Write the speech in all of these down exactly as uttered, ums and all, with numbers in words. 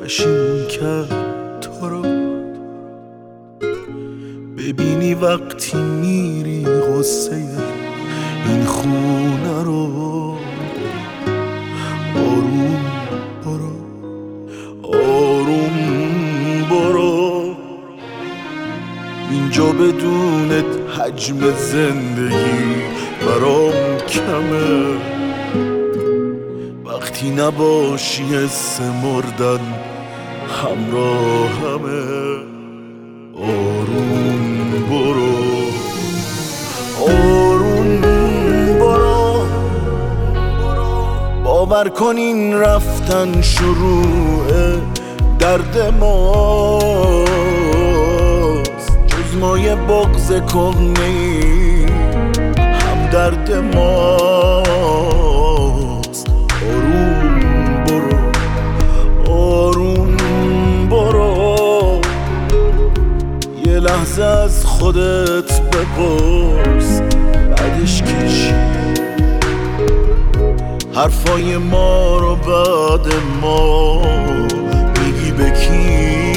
پشیمون کرد تو رو. ببینی وقتی میری غصه این خونه رو. آروم برو، آروم برو، اینجا بدونت حجم زندگی برام کمه. وقتی نباشی حس مردن همراهمه. آروم برو، آروم برو، باور کن این رفتن شروع درد ماست، جز مایه بغض کهنه‌ای هم درد ماست. آروم برو، آروم برو، یه لحظه از خودت بپرس بعدش کشی حرفای ما رو بعد ما میگی به کی؟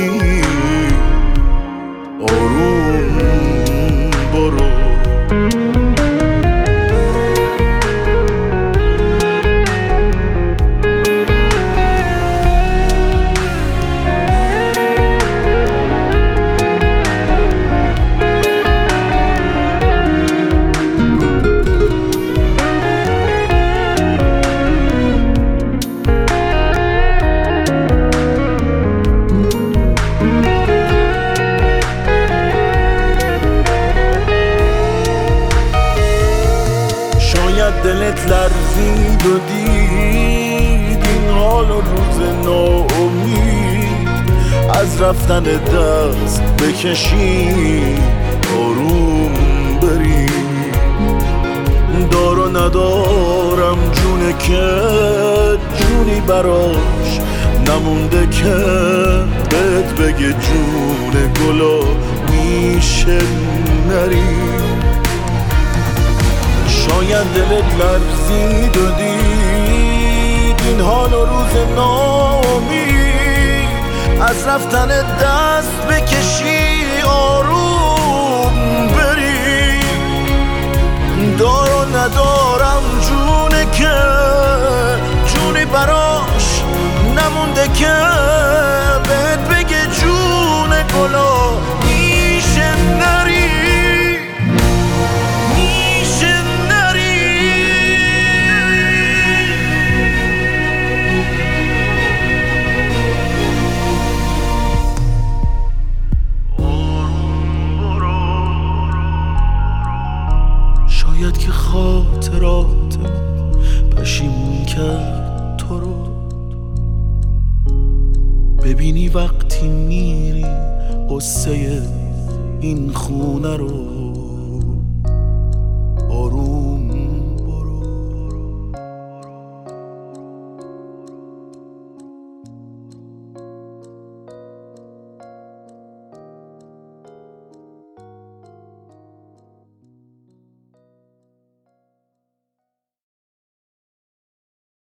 آروم برو. دلت لرزید و دید این حال و روز ناامید از رفتن دست بکشی. آروم بری، دار و ندارم جونه که جونی براش نمونده که بهت بگه جون گلا میشه نری. شاید دلت لرزید و دید این حال و روز ناامید از رفتن دست بکشی. آروم بری، دار و ندارم جونه که جونی براش نمونده که بهت بگه جون گلا میشه نری. شاید که خاطرات پشیمون کرد تو رو. ببینی وقتی میری قصه این خونه رو. آروم